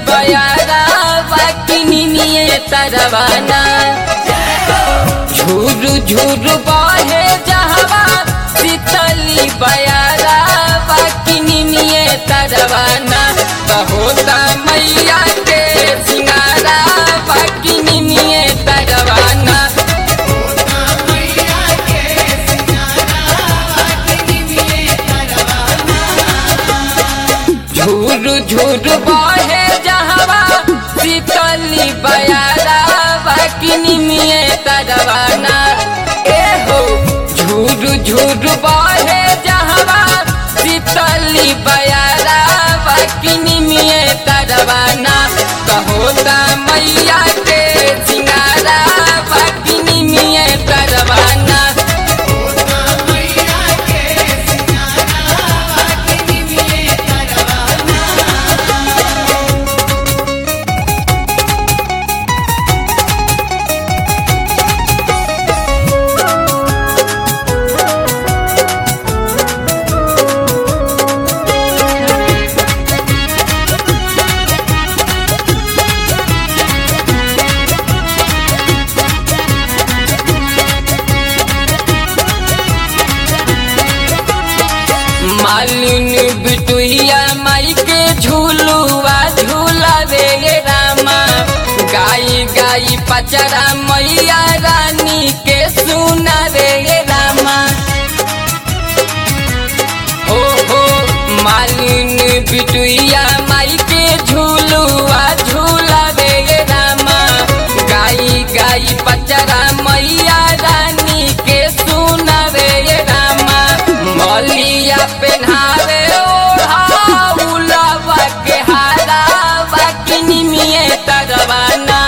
बयारा बाकिनिए तरवाना झूरू झूरू बहे जहवा शीतली बयारा बाकिनिए तरवाना होता मैया के सिंगारा बाकिनिए तरवाना झूरू झूरू बहे जहवा शीतली बयारा बाकिनिए तरवाना ए हो झूरू झूरू बहे जहवा शीतली बयारा बाकिनिए तरवाना होता मैया के सिंगारा बाकिनिए तरवाना मालिन बिटुइया माई के झूलुआ झूलावे रामा गाई गाई पचरा मैया रानी के सुनावे रामा हो मालिन बिटुइया माई के झूलुआ झूलावे रामा गाई गाई पचरा मैया रानी के सुनावे रामा मलिया पेन्हावे ओढ़ाउलवा के हारा बाकिनिए तरवाना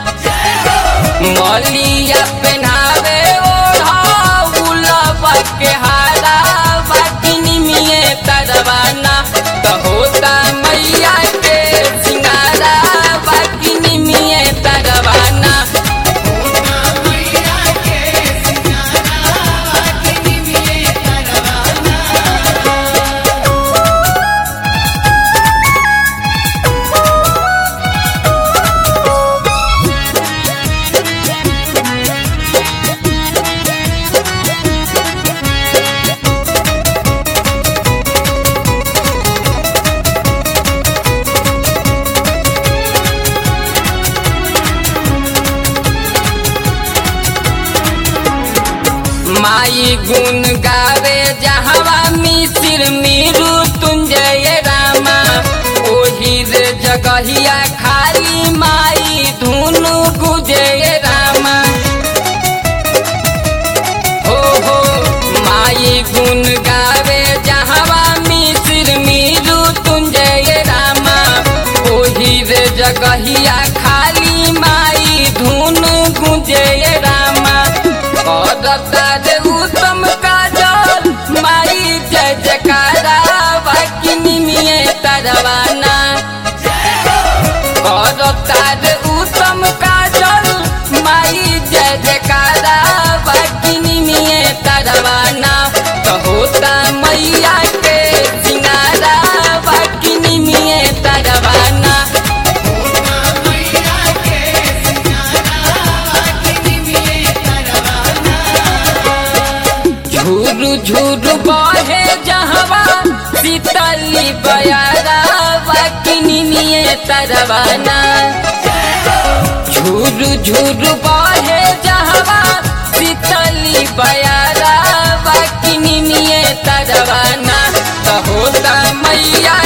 मलिया पेन्हावे ओढ़ाउलवा के हारा बाकिनिए तरवाना होता मैया के सिंगारा बाकिनिए तरवाना माई गुण गावे जहवा मिसिर मीरू तुंजय रामा ओही रे जगहिया खाली माई धुनु गुजय रामा हो माई गुण गावे जहवा मिसिर मीरू तुंजय रामा ओही रे जगहिया खाली माई धुनु गुजय रामा उत्तम काजल माई जय जयकारा बाकिनिए तरवाना उत्तम काजल माई जय जयकारा बाकिनिए तरवाना होता मैया के सिंगारा बाकिनिए तरवाना झूरू झूरू बहे जहवा शीतली बयारा बाकिनिए तरवाना झूरू झूरू बहे जहवा शीतली बयारा बाकिनिए तरवाना होता मैया